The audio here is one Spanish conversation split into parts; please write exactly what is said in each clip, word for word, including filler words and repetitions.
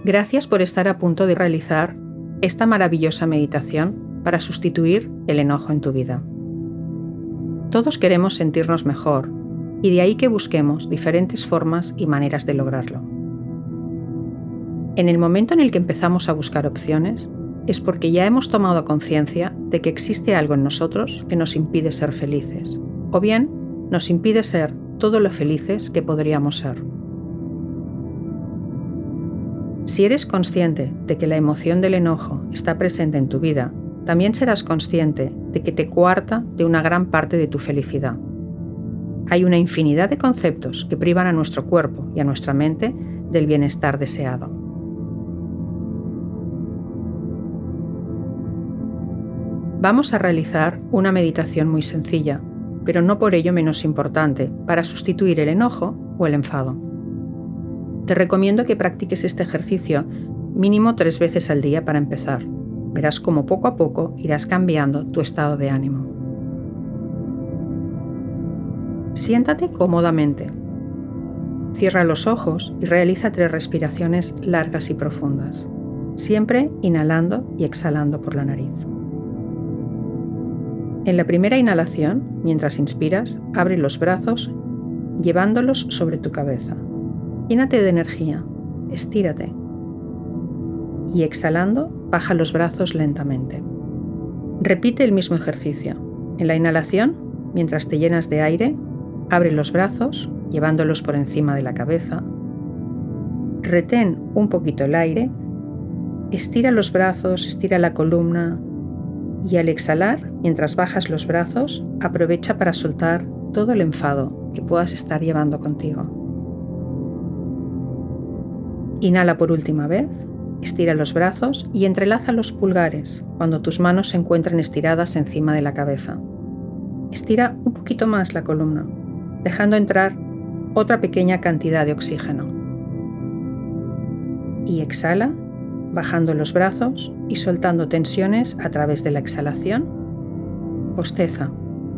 Gracias por estar a punto de realizar esta maravillosa meditación para sustituir el enojo en tu vida. Todos queremos sentirnos mejor y de ahí que busquemos diferentes formas y maneras de lograrlo. En el momento en el que empezamos a buscar opciones, es porque ya hemos tomado conciencia de que existe algo en nosotros que nos impide ser felices, o bien nos impide ser todo lo felices que podríamos ser. Si eres consciente de que la emoción del enojo está presente en tu vida, también serás consciente de que te coarta de una gran parte de tu felicidad. Hay una infinidad de conceptos que privan a nuestro cuerpo y a nuestra mente del bienestar deseado. Vamos a realizar una meditación muy sencilla, pero no por ello menos importante, para sustituir el enojo o el enfado. Te recomiendo que practiques este ejercicio mínimo tres veces al día para empezar. Verás cómo poco a poco irás cambiando tu estado de ánimo. Siéntate cómodamente. Cierra los ojos y realiza tres respiraciones largas y profundas, siempre inhalando y exhalando por la nariz. En la primera inhalación, mientras inspiras, abre los brazos llevándolos sobre tu cabeza. Llénate de energía, estírate. Y exhalando, baja los brazos lentamente. Repite el mismo ejercicio. En la inhalación, mientras te llenas de aire, abre los brazos, llevándolos por encima de la cabeza. Retén un poquito el aire, estira los brazos, estira la columna y al exhalar, mientras bajas los brazos, aprovecha para soltar todo el enfado que puedas estar llevando contigo. Inhala por última vez, estira los brazos y entrelaza los pulgares cuando tus manos se encuentren estiradas encima de la cabeza. Estira un poquito más la columna, dejando entrar otra pequeña cantidad de oxígeno. Y exhala, bajando los brazos y soltando tensiones a través de la exhalación. Bosteza.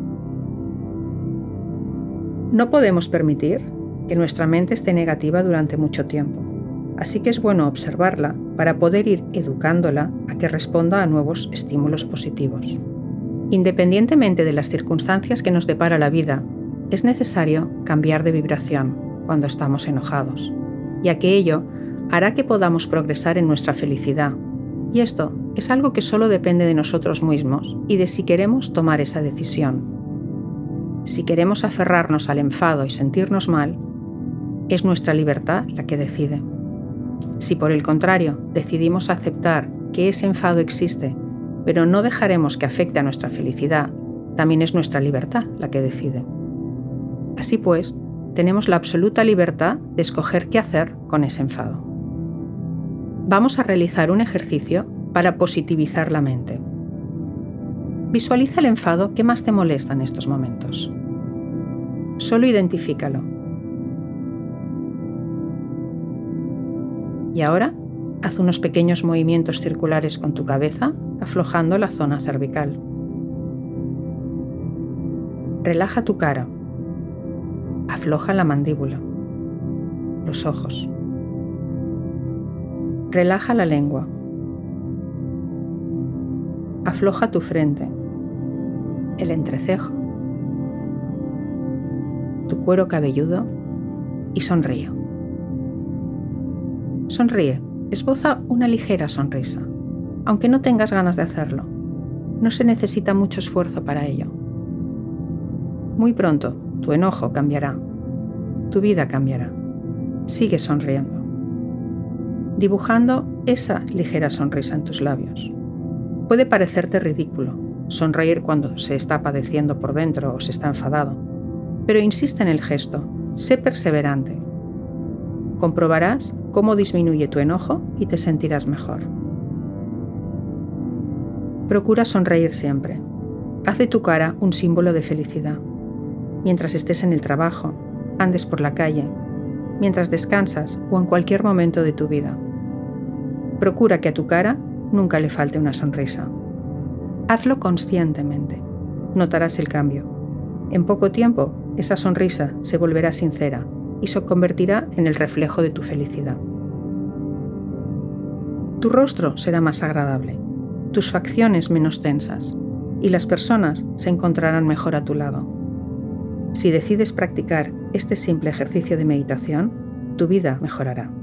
No podemos permitir que nuestra mente esté negativa durante mucho tiempo. Así que es bueno observarla para poder ir educándola a que responda a nuevos estímulos positivos. Independientemente de las circunstancias que nos depara la vida, es necesario cambiar de vibración cuando estamos enojados, ya que ello hará que podamos progresar en nuestra felicidad. Y esto es algo que solo depende de nosotros mismos y de si queremos tomar esa decisión. Si queremos aferrarnos al enfado y sentirnos mal, es nuestra libertad la que decide. Si por el contrario decidimos aceptar que ese enfado existe, pero no dejaremos que afecte a nuestra felicidad, también es nuestra libertad la que decide. Así pues, tenemos la absoluta libertad de escoger qué hacer con ese enfado. Vamos a realizar un ejercicio para positivizar la mente. Visualiza el enfado que más te molesta en estos momentos. Solo identifícalo. Y ahora, haz unos pequeños movimientos circulares con tu cabeza, aflojando la zona cervical. Relaja tu cara. Afloja la mandíbula, los ojos. Relaja la lengua. Afloja tu frente, el entrecejo, tu cuero cabelludo y sonríe. Sonríe, esboza una ligera sonrisa, aunque no tengas ganas de hacerlo. No se necesita mucho esfuerzo para ello. Muy pronto, tu enojo cambiará. Tu vida cambiará. Sigue sonriendo, dibujando esa ligera sonrisa en tus labios. Puede parecerte ridículo sonreír cuando se está padeciendo por dentro o se está enfadado, pero insiste en el gesto, sé perseverante. Comprobarás cómo disminuye tu enojo y te sentirás mejor. Procura sonreír siempre. Haz de tu cara un símbolo de felicidad. Mientras estés en el trabajo, andes por la calle, mientras descansas o en cualquier momento de tu vida. Procura que a tu cara nunca le falte una sonrisa. Hazlo conscientemente. Notarás el cambio. En poco tiempo, esa sonrisa se volverá sincera y se convertirá en el reflejo de tu felicidad. Tu rostro será más agradable, tus facciones menos tensas, y las personas se encontrarán mejor a tu lado. Si decides practicar este simple ejercicio de meditación, tu vida mejorará.